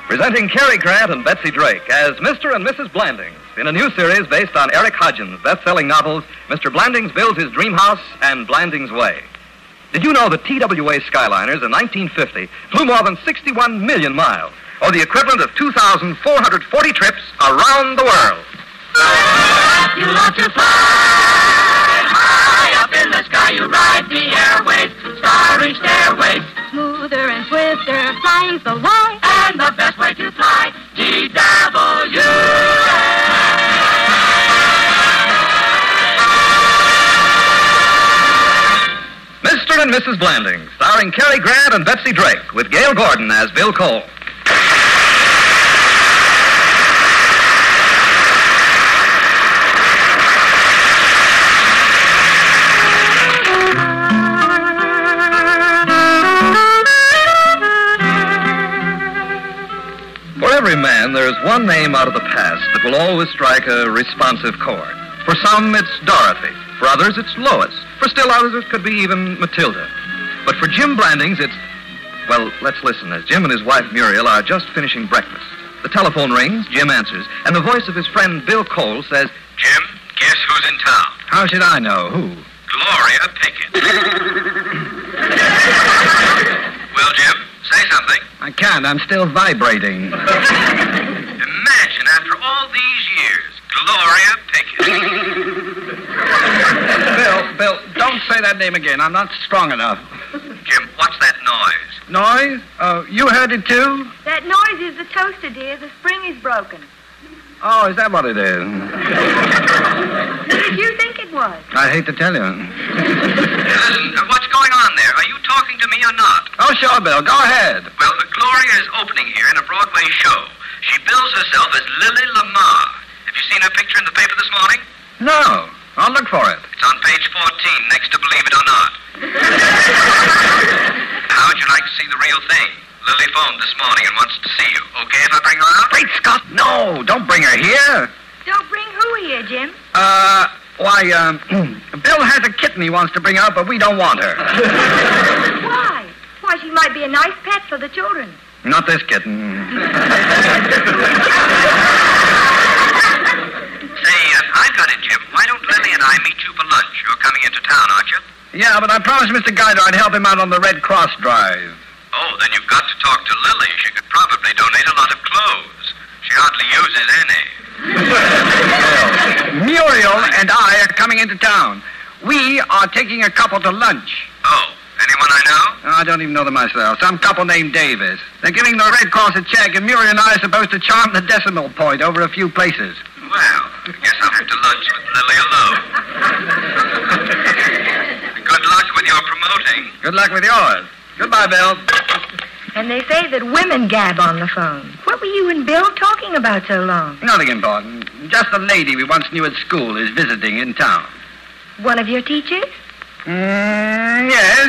Presenting Cary Grant and Betsy Drake as Mr. and Mrs. Blandings in a new series based on Eric Hodgins' best-selling novels, Mr. Blandings Builds His Dream House and Blandings Way. Did you know that TWA Skyliners in 1950 flew more than 61 million miles, or the equivalent of 2,440 trips around the world? You love to fly high up in the sky. You ride the airways, starry stairways. Smoother and swifter, flying's the way. And the best way to fly, TWA. Mr. and Mrs. Blandings, starring Cary Grant and Betsy Drake, with Gail Gordon as Bill Cole. For every man, there's one name out of the past that will always strike a responsive chord. For some, it's Dorothy. For others, it's Lois. For still others, it could be even Matilda. But for Jim Blandings, it's... Well, let's listen as Jim and his wife Muriel are just finishing breakfast. The telephone rings, Jim answers, and the voice of his friend Bill Cole says, Jim, guess who's in town? How should I know? Who? Gloria Pickett. Well, Jim, say something. I can't. I'm still vibrating. Imagine, after all these years, Gloria Pickett. Bill, don't say that name again. I'm not strong enough. Jim, what's that noise? Noise? You heard it too? That noise is the toaster, dear. The spring is broken. Oh, is that what it is? What did you think it was? I hate to tell you. Listen, what's going on there? Are you talking to me or not? Oh, sure, Bill. Go ahead. Well, Gloria is opening here in a Broadway show. She bills herself as Lily Lamar. Have you seen her picture in the paper this morning? No. I'll look for it. It's on page 14, next to Believe It or Not. How would you like to see the real thing? Lily phoned this morning and wants to see you. Okay if I bring her out? Great Scott, no. Don't bring her here. Don't bring who here, Jim? Bill has a kitten he wants to bring out, but we don't want her. Why? Why, she might be a nice pet for the children. Not this kitten. Say, I've got it, Jim. Why don't Lily and I meet you for lunch? You're coming into town, aren't you? Yeah, but I promised Mr. Guider I'd help him out on the Red Cross drive. Oh, then you've got to talk to Lily. She could probably donate a lot of clothes. She hardly uses any. Muriel and I are coming into town. We are taking a couple to lunch. Oh, anyone I know? I don't even know them myself. Some couple named Davis. They're giving the Red Cross a check, and Muriel and I are supposed to charm the decimal point over a few places. Well, I guess I'll have to lunch with Lily alone. Good luck with your promoting. Good luck with yours. Goodbye, Bill. And they say that women gab on the phone. What were you and Bill talking about so long? Nothing important. Just a lady we once knew at school is visiting in town. One of your teachers? Yes.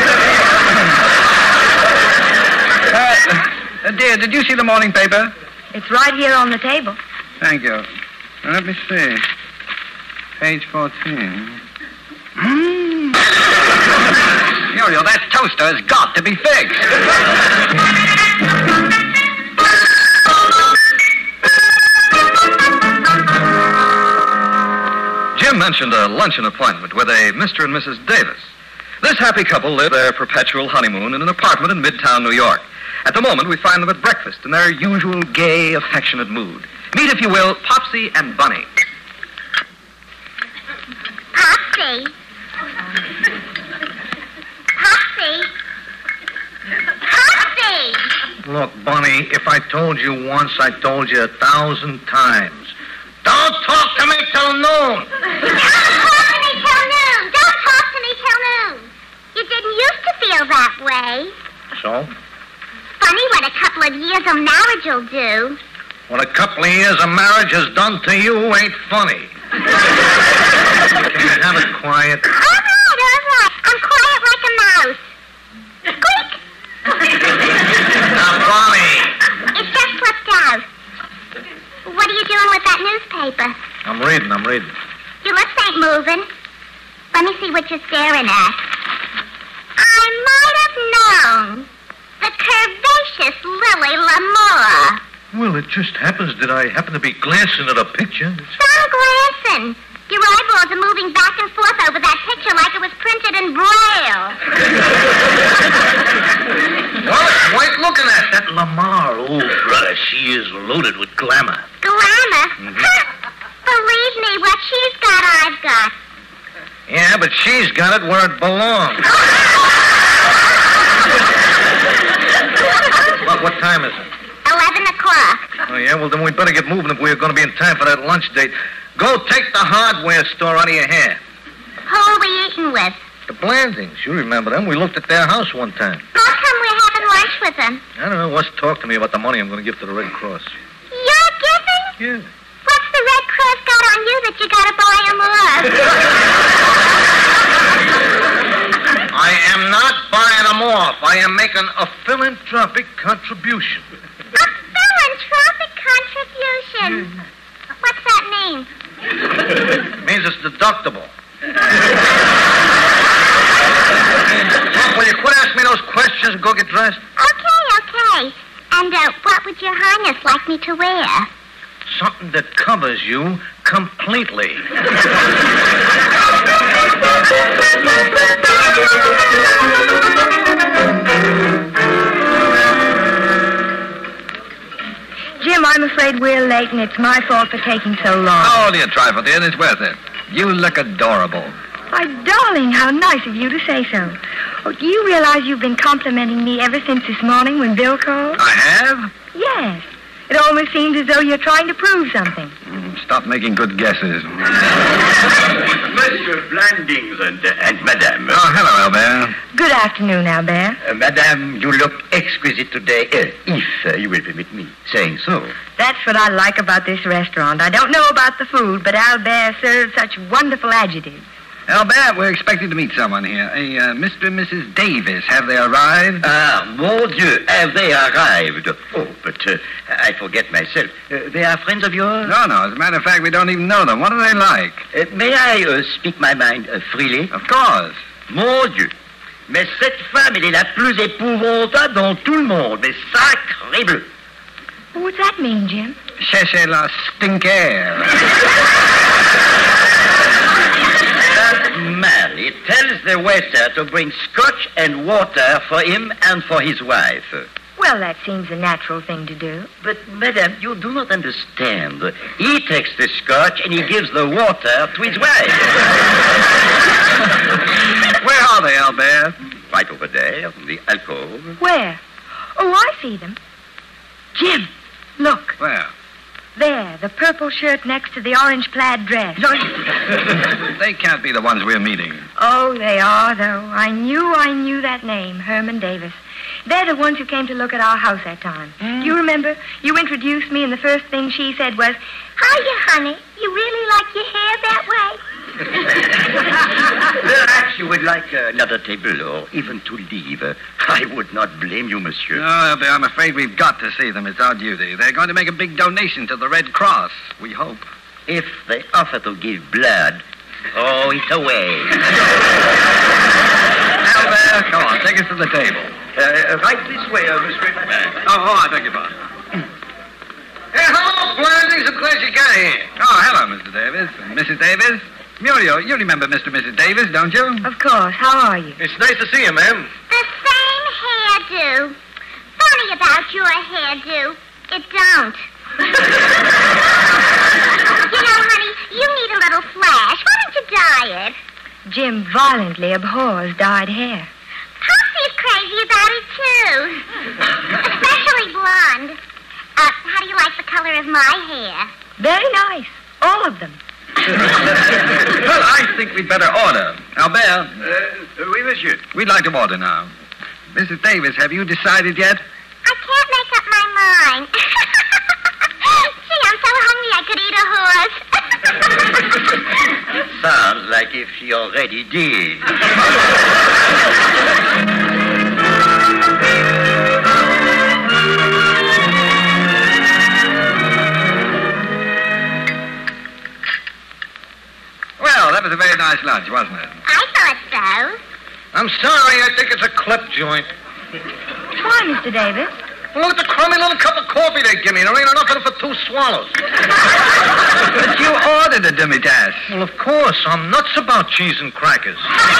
Dear, did you see the morning paper? It's right here on the table. Thank you. Now, let me see. Page 14. Muriel, that toaster has got to be fixed. Jim mentioned a luncheon appointment with a Mr. and Mrs. Davis. This happy couple live their perpetual honeymoon in an apartment in Midtown, New York. At the moment, we find them at breakfast in their usual gay, affectionate mood. Meet, if you will, Popsy and Bunny. Popsy. Popsy. Popsy. Look, Bunny, if I told you once, I told you 1,000 times. Don't talk to me till noon. Don't talk to me till noon. Don't talk to me till noon. You didn't used to feel that way. So? Funny what a couple of years of marriage will do. What a couple of years of marriage has done to you ain't funny. Can you have it quiet? All right. I'm quiet like a mouse. Squeak. Now, Bunny. It's just slipped out. What are you doing with that newspaper? I'm reading. Your lips ain't moving. Let me see what you're staring at. I might have known. The curvaceous Lily Lamar. Well, it just happens that I happen to be glancing at a picture. Stop glancing. Your eyeballs are moving back and forth over that picture like it was printed in Braille. Well, it's worth looking at. That Lamar, oh, brother, she is loaded with glamour. Glamour? Believe me, what she's got, I've got. Yeah, but she's got it where it belongs. What time is it? 11 o'clock. Oh, yeah? Well, then we'd better get moving if we're going to be in time for that lunch date. Go take the hardware store out of your hair. Who are we eating with? The Blandings. You remember them. We looked at their house one time. How come we're having lunch with them? I don't know. What's talk to me about the money I'm going to give to the Red Cross. You're giving? Yeah. What's the Red Cross got on you that you gotta buy them off? I am not buying them off. I am making a philanthropic contribution. A philanthropic contribution? What's that mean? Means it's deductible. Will you quit asking me those questions and go get dressed? Okay. And what would Your Highness like me to wear? Something that covers you completely. Jim, I'm afraid we're late, and it's my fault for taking so long. Oh, dear trifle, dear. It's worth it. You look adorable. Why, darling, how nice of you to say so. Oh, do you realize you've been complimenting me ever since this morning when Bill called? I have? Yes. It almost seems as though you're trying to prove something. Stop making good guesses. Monsieur Blandings and Madame. Oh, hello, Albert. Good afternoon, Albert. Madame, you look exquisite today, if you will permit me saying so. That's what I like about this restaurant. I don't know about the food, but Albert serves such wonderful adjectives. Albert, we're expecting to meet someone here. A Mr. and Mrs. Davis. Have they arrived? Ah, mon Dieu, have they arrived? Oh, but I forget myself. They are friends of yours? No. As a matter of fact, we don't even know them. What are they like? May I speak my mind freely? Of course. Mon Dieu. Mais cette femme, elle est la plus épouvantable dans tout le monde. Mais sacré bleu. What's that mean, Jim? Cherchez la stinker. That man, he tells the waiter to bring scotch and water for him and for his wife. Well, that seems a natural thing to do. But, madame, you do not understand. He takes the scotch and he gives the water to his wife. Where are they, Albert? Right over there, in the alcove. Where? Oh, I see them. Jim, look. Where? There, the purple shirt next to the orange plaid dress. They can't be the ones we're meeting. Oh, they are, though. I knew that name, Herman Davis. They're the ones who came to look at our house that time. Do you remember? You introduced me, and the first thing she said was, "Hiya, honey. You really like your hair that way?" Perhaps you would like another table, or even to leave. I would not blame you, monsieur. No, Albert, I'm afraid we've got to see them. It's our duty. They're going to make a big donation to the Red Cross, we hope. If they offer to give blood, oh, it's away. Albert, come on, take us to the table. Right this way, Monsieur. Oh, I beg your pardon. Hey, hello, Blandings. I'm glad you got here. Oh, hello, Mr. Davis. And Mrs. Davis. Muriel, you remember Mr. and Mrs. Davis, don't you? Of course. How are you? It's nice to see you, ma'am. The same hairdo. Funny about your hairdo. It don't. You know, honey, you need a little flash. Why don't you dye it? Jim violently abhors dyed hair. Popsy's crazy about it, too. Especially blonde. How do you like the color of my hair? Very nice. All of them. Well, I think we'd better order. Albert. Oui, monsieur. We'd like to order now. Mrs. Davis, have you decided yet? I can't make up my mind. Gee, I'm so hungry I could eat a horse. Sounds like if she already did. Well, that was a very nice lunch, wasn't it? I thought so. I'm sorry. I think it's a clip joint. Why, Mr. Davis? Well, look at the crummy little cup of coffee they give me. There ain't enough in it for 2 swallows. But you ordered a demi-tasse. Well, of course. I'm nuts about cheese and crackers.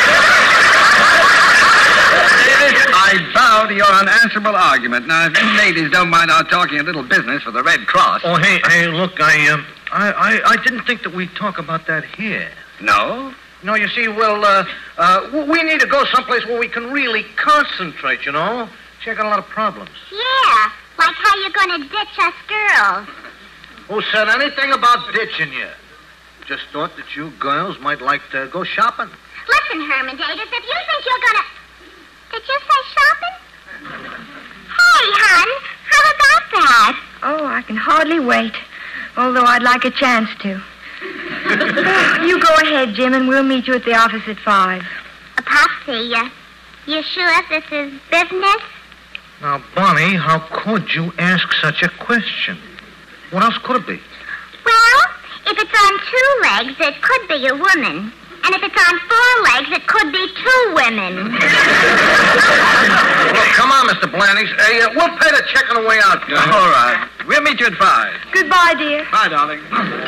Davis, I bow to your unanswerable argument. Now, if you ladies don't mind our talking a little business for the Red Cross. Oh, hey, look, I didn't think that we'd talk about that here. No? No, you see, we need to go someplace where we can really concentrate, you know? See, I got a lot of problems. Yeah, like how you're going to ditch us girls. Who said anything about ditching you? Just thought that you girls might like to go shopping. Listen, Herman Davis, if you think you're going to... Did you say shopping? Hey, hon, how about that? Oh, I can hardly wait, although I'd like a chance to. You go ahead, Jim, and we'll meet you at the office at 5. Popsy, you sure this is business? Now, Bonnie, how could you ask such a question? What else could it be? Well, if it's on 2 legs, it could be a woman. And if it's on 4 legs, it could be 2 women. Look, come on, Mr. Blandings. We'll pay the check on the way out. All right. We'll meet you at 5. Goodbye, dear. Bye, darling.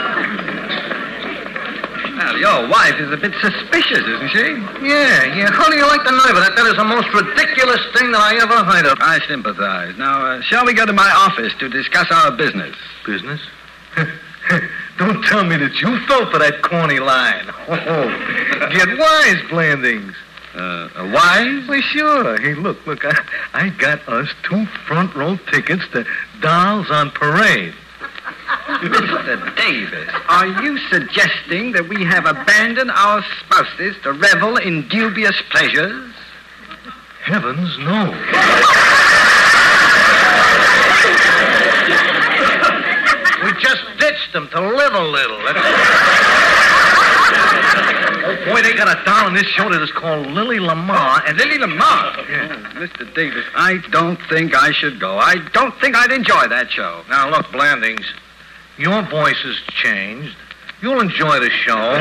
Well, your wife is a bit suspicious, isn't she? Yeah. How do you like the nerve of that? That is the most ridiculous thing that I ever heard of. I sympathize. Now, shall we go to my office to discuss our business? Business? Don't tell me that you fell for that corny line. Oh, get wise, Blandings. Wise? Well, sure. Hey, look, I got us 2 front-row tickets to Dolls on Parade. Mr. Davis, are you suggesting that we have abandoned our spouses to revel in dubious pleasures? Heavens, no. We just ditched them to live a little. Oh, boy, they got a doll in this show that is called Lily Lamar. And Lily Lamar? Yeah. Mr. Davis, I don't think I should go. I don't think I'd enjoy that show. Now, look, Blandings, your voice has changed. You'll enjoy the show.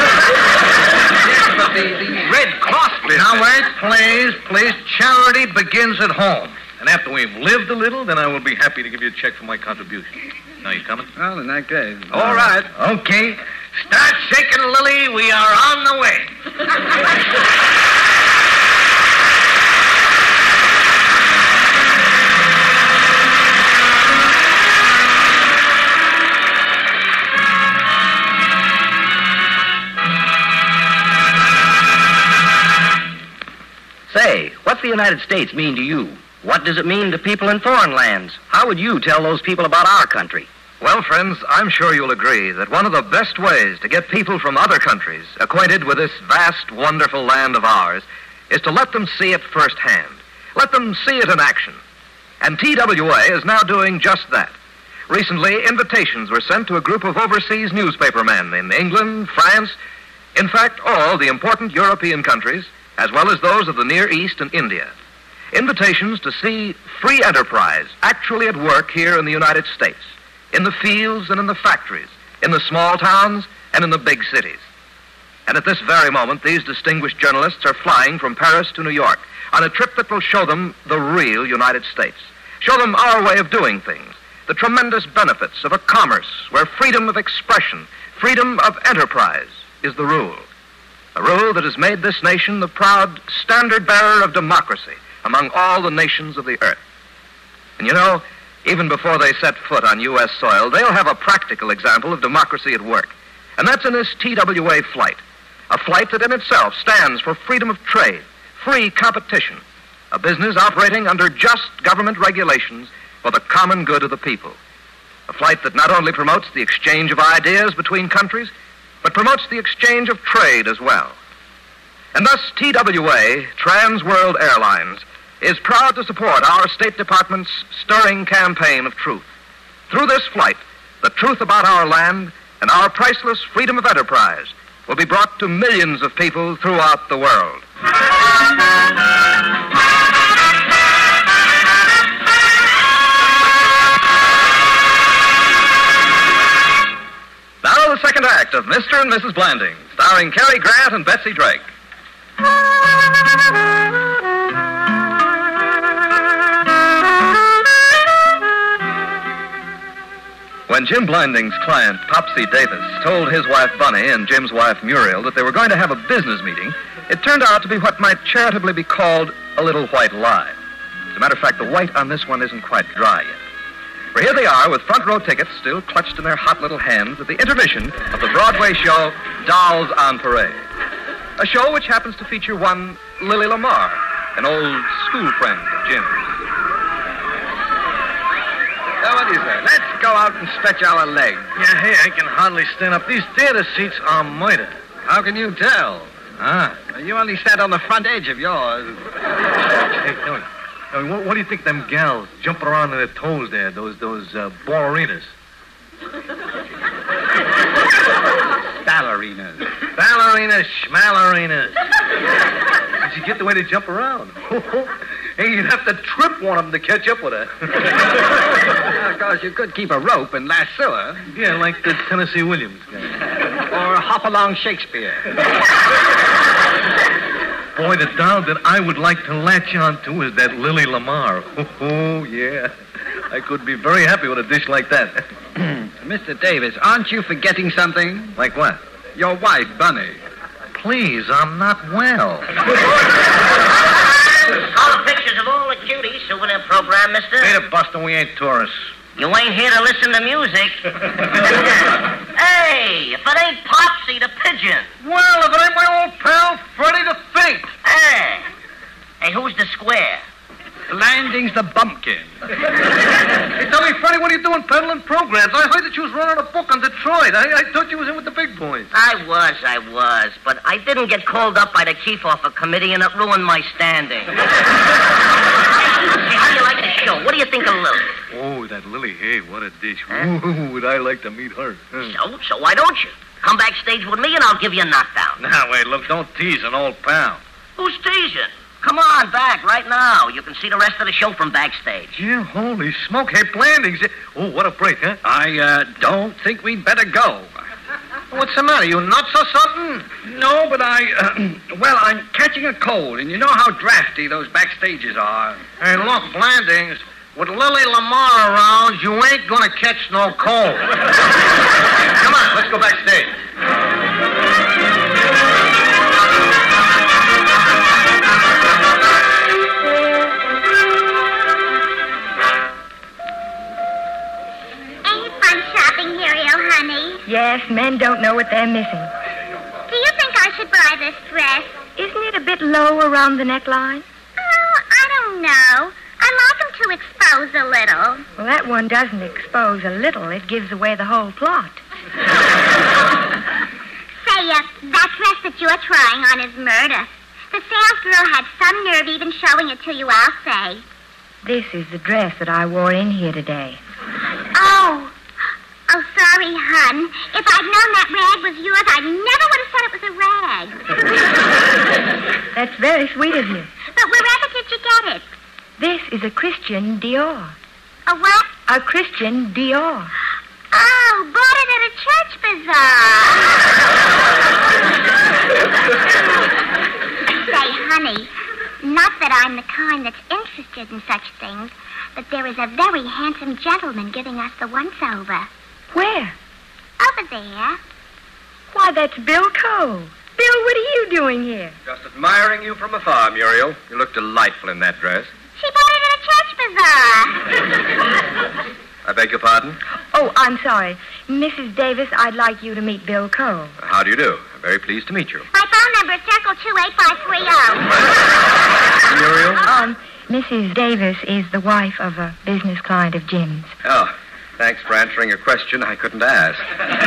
But the Red Cross business... Now, wait, please. Charity begins at home. And after we've lived a little, then I will be happy to give you a check for my contribution. Now, you coming? Well, in that case... All right. Okay. Start shaking, Lily. We are on the way. Say, what's the United States mean to you? What does it mean to people in foreign lands? How would you tell those people about our country? Well, friends, I'm sure you'll agree that one of the best ways to get people from other countries acquainted with this vast, wonderful land of ours is to let them see it firsthand. Let them see it in action. And TWA is now doing just that. Recently, invitations were sent to a group of overseas newspapermen in England, France, in fact, all the important European countries, as well as those of the Near East and India. Invitations to see free enterprise actually at work here in the United States, in the fields and in the factories, in the small towns and in the big cities. And at this very moment, these distinguished journalists are flying from Paris to New York on a trip that will show them the real United States, show them our way of doing things, the tremendous benefits of a commerce where freedom of expression, freedom of enterprise is the rule. A rule that has made this nation the proud standard-bearer of democracy among all the nations of the earth. And you know, even before they set foot on U.S. soil, they'll have a practical example of democracy at work. And that's in this TWA flight, a flight that in itself stands for freedom of trade, free competition, a business operating under just government regulations for the common good of the people. A flight that not only promotes the exchange of ideas between countries, but promotes the exchange of trade as well. And thus, TWA, Trans World Airlines, is proud to support our State Department's stirring campaign of truth. Through this flight, the truth about our land and our priceless freedom of enterprise will be brought to millions of people throughout the world. Now the second act of Mr. and Mrs. Blandings, starring Cary Grant and Betsy Drake. When Jim Blinding's client, Popsy Davis, told his wife Bunny and Jim's wife Muriel that they were going to have a business meeting, it turned out to be what might charitably be called a little white lie. As a matter of fact, the white on this one isn't quite dry yet. For here they are with front row tickets still clutched in their hot little hands at the intermission of the Broadway show Dolls on Parade. A show which happens to feature one Lily Lamar, an old school friend of Jim's. What do you say? Let's go out and stretch our legs. Yeah, hey, I can hardly stand up. These theater seats are murder. How can you tell? You only stand on the front edge of yours. Hey, Tony. What do you think them gals jumping around on their toes there, those ballerinas? Ballerinas. Ballerinas, schmallerinas. Did you get the way they jump around? Hey, you'd have to trip one of them to catch up with her. Of course, you could keep a rope and lasso her. Yeah, like the Tennessee Williams guy. Or hop along Shakespeare. Boy, the doll that I would like to latch on to is that Lily Lamar. Oh, yeah. I could be very happy with a dish like that. Mr. Davis, aren't you forgetting something? Like what? Your wife, Bunny. Please, I'm not well. All the pictures of all the cuties, souvenir program, mister. Hey, Buster, we ain't tourists. You ain't here to listen to music. Hey, if it ain't Popsy the Pigeon. Well, if it ain't my old pal, Freddie the Fink. Hey, who's the square? Blanding's the bumpkin. Hey, tell me, Freddie, what are you doing peddling programs? I heard that you was running a book on Detroit. I thought you was in with the big boys. I was, but I didn't get called up by the chief off a committee, and it ruined my standing. Hey, how do you like the show? What do you think of Lily? Oh, that Lily, hey, what a dish. Ooh, would I like to meet her. So why don't you? Come backstage with me, and I'll give you a knockdown. Now, wait, look, don't tease an old pal. Who's teasing? Come on back right now. You can see the rest of the show from backstage. Yeah, holy smoke. Hey, Blandings. Oh, what a break, huh? I don't think we'd better go. What's the matter? You nuts or something? No, but I'm catching a cold, and you know how drafty those backstages are. Hey, look, Blandings, with Lily Lamar around, you ain't gonna catch no cold. Come on, let's go backstage. Yes, men don't know what they're missing. Do you think I should buy this dress? Isn't it a bit low around the neckline? Oh, I don't know. I like them to expose a little. Well, that one doesn't expose a little. It gives away the whole plot. Say, that dress that you're trying on is murder. The salesgirl had some nerve even showing it to you, I'll say. This is the dress that I wore in here today. Oh, sorry, hon. If I'd known that rag was yours, I never would have said it was a rag. That's very sweet of you. But wherever did you get it? This is a Christian Dior. A what? A Christian Dior. Oh, bought it at a church bazaar. Say, honey, not that I'm the kind that's interested in such things, but there is a very handsome gentleman giving us the once-over. Where? Over there. Why, that's Bill Cole. Bill, what are you doing here? Just admiring you from afar, Muriel. You look delightful in that dress. She bought it at a church bazaar. I beg your pardon? Oh, I'm sorry. Mrs. Davis, I'd like you to meet Bill Cole. How do you do? I'm very pleased to meet you. My phone number is circle 28530. Muriel? Mrs. Davis is the wife of a business client of Jim's. Oh, thanks for answering a question I couldn't ask.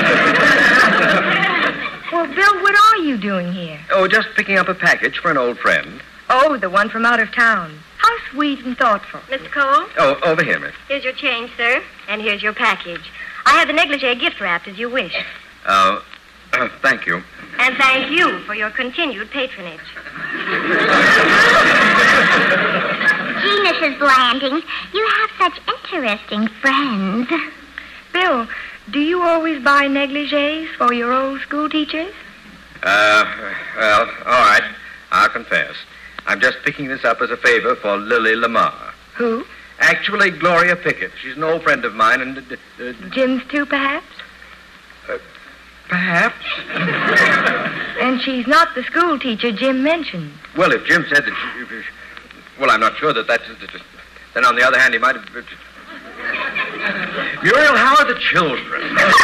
Well, Bill, what are you doing here? Oh, just picking up a package for an old friend. Oh, the one from out of town. How sweet and thoughtful. Mr. Cole? Oh, over here, miss. Here's your change, sir. And here's your package. I have the negligee gift wrapped as you wish. Thank you. And thank you for your continued patronage. Gee, Mrs. Blanding, you have such interesting friends. Bill, do you always buy negligees for your old school teachers? Well, all right. I'll confess. I'm just picking this up as a favor for Lily Lamar. Who? Actually, Gloria Pickett. She's an old friend of mine, and... Jim's too, perhaps? Perhaps. And she's not the school teacher Jim mentioned. Well, if Jim said that she... Well, I'm not sure that's... Then, on the other hand, he might have... Muriel, how are the children?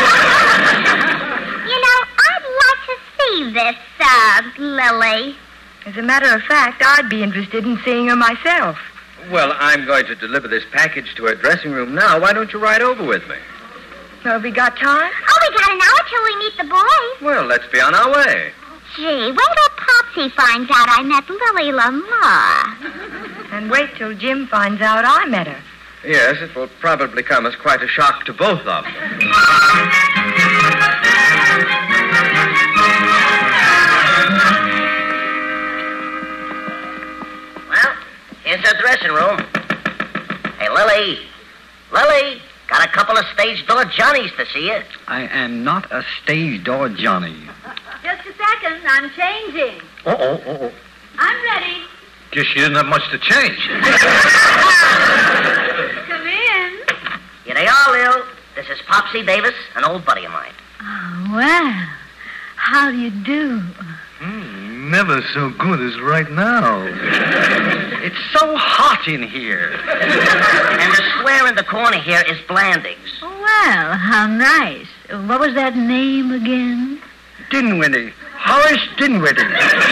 You know, I'd like to see this, Lily. As a matter of fact, I'd be interested in seeing her myself. Well, I'm going to deliver this package to her dressing room now. Why don't you ride over with me? So have we got time? Oh, we got an hour till we meet the boys. Well, let's be on our way. Gee, wait till Popsy finds out I met Lily Lamar. And wait till Jim finds out I met her. Yes, it will probably come as quite a shock to both of them. Well, here's her dressing room. Hey, Lily. Lily, got a couple of stage door Johnnies to see you. I am not a stage door Johnny. Just a second. I'm changing. I'm ready. Guess she didn't have much to change. Come in. Here they are, Lil. This is Popsy Davis, an old buddy of mine. Oh, well, how do you do? Never so good as right now. It's so hot in here. And the square in the corner here is Blandings. Well, how nice. What was that name again? Dinwiddie. Horace Dinwiddie.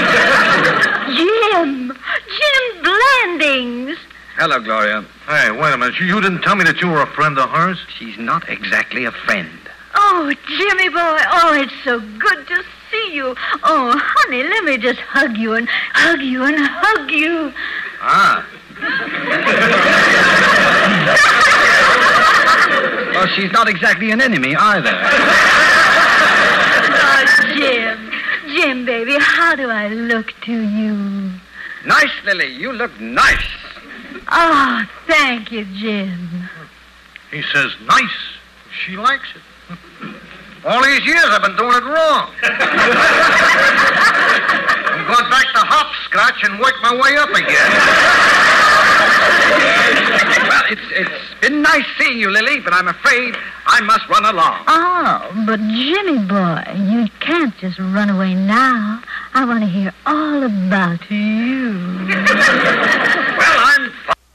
Jim Blandings. Hello, Gloria. Hey, wait a minute. You didn't tell me that you were a friend of hers? She's not exactly a friend. Oh, Jimmy boy. Oh, it's so good to see you. Oh, honey, let me just hug you and hug you and hug you. Ah. Well, she's not exactly an enemy either. Oh, Jim, baby, how do I look to you? Nice, Lily. You look nice. Oh, thank you, Jim. He says nice. She likes it. All these years I've been doing it wrong. I'm going back to hopscotch and work my way up again. Well, it's been nice seeing you, Lily, but I'm afraid I must run along. Oh, but Jimmy boy, you can't just run away now. I want to hear all about you. Well, I'm...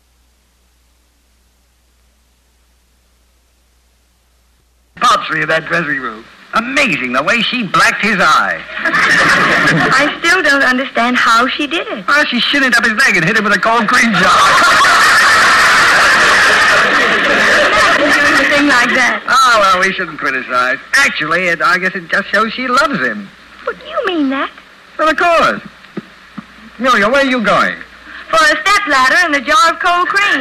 Popsy in that dressing room. Amazing, the way she blacked his eye. I still don't understand how she did it. Well, she shinned up his leg and hit him with a cold cream jar. Doing a thing like that. Oh, well, we shouldn't criticize. Actually, I guess it just shows she loves him. What do you mean that? Well, of course. Muriel, where are you going? For a stepladder and a jar of cold cream.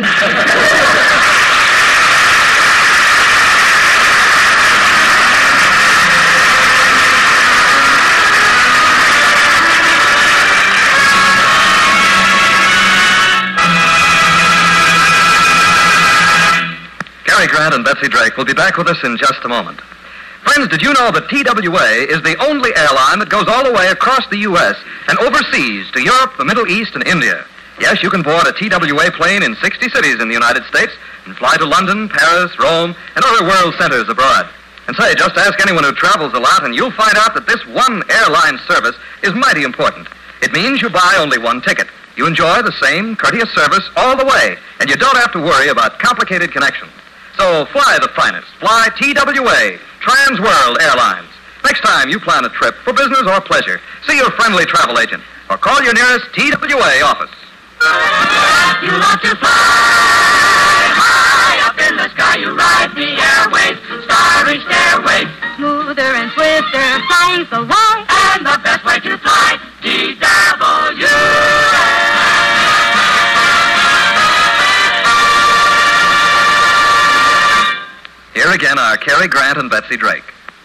Cary Grant and Betsy Drake will be back with us in just a moment. Friends, did you know that TWA is the only airline that goes all the way across the U.S. and overseas to Europe, the Middle East, and India? Yes, you can board a TWA plane in 60 cities in the United States and fly to London, Paris, Rome, and other world centers abroad. And say, just ask anyone who travels a lot, and you'll find out that this one airline service is mighty important. It means you buy only one ticket. You enjoy the same courteous service all the way, and you don't have to worry about complicated connections. So fly the finest. Fly TWA, Trans World Airlines. Next time you plan a trip for business or pleasure, see your friendly travel agent or call your nearest TWA office. You love to fly high up in the sky. You ride the airways, starry stairways. Smoother and swifter, flying so wide. And the best way to fly, TWA. Here again are Cary Grant and Betsy Drake.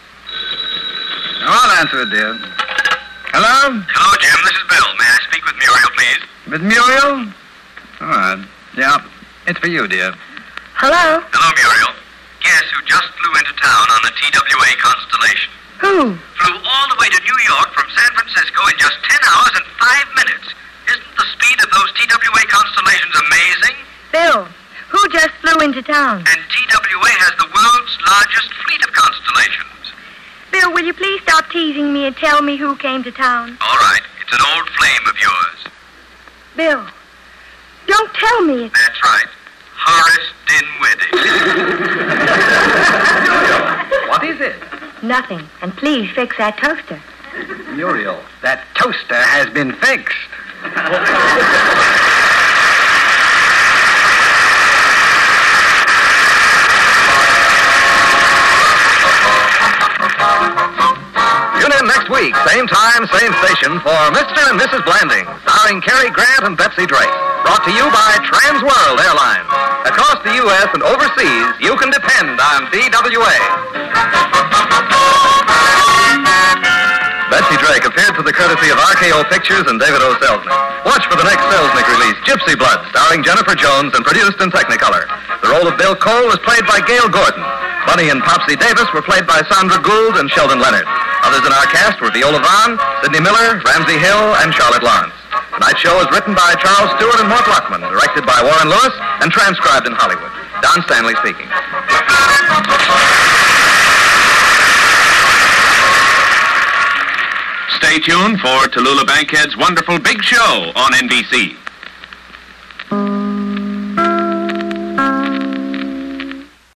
I'll answer it, dear. Hello? Hello, Jim. This is Bill. May I speak with Muriel, please? With Muriel? All right. Yeah, it's for you, dear. Hello? Hello, Muriel. Guess who just flew into town on the TWA Constellation? Who? Flew all the way to New York from San Francisco in just 10 hours and 5 minutes. Isn't the speed of those TWA Constellations amazing? Bill, who just into town. And TWA has the world's largest fleet of constellations. Bill, will you please stop teasing me and tell me who came to town? All right. It's an old flame of yours. Bill, don't tell me it's... That's right. Horace Dinwiddie. What is it? Nothing. And please fix that toaster. Muriel, that toaster has been fixed. Tune in next week, same time, same station, for Mr. and Mrs. Blanding, starring Cary Grant and Betsy Drake. Brought to you by Trans World Airlines. Across the U.S. and overseas, you can depend on TWA. Betsy Drake appeared through the courtesy of RKO Pictures and David O. Selznick. Watch for the next Selznick release, Gypsy Blood, starring Jennifer Jones and produced in Technicolor. The role of Bill Cole was played by Gail Gordon. Bunny and Popsy Davis were played by Sandra Gould and Sheldon Leonard. Others in our cast were Viola Vaughn, Sidney Miller, Ramsey Hill, and Charlotte Lawrence. Tonight's show is written by Charles Stewart and Mort Luckman, directed by Warren Lewis, and transcribed in Hollywood. Don Stanley speaking. Stay tuned for Tallulah Bankhead's Wonderful Big Show on NBC.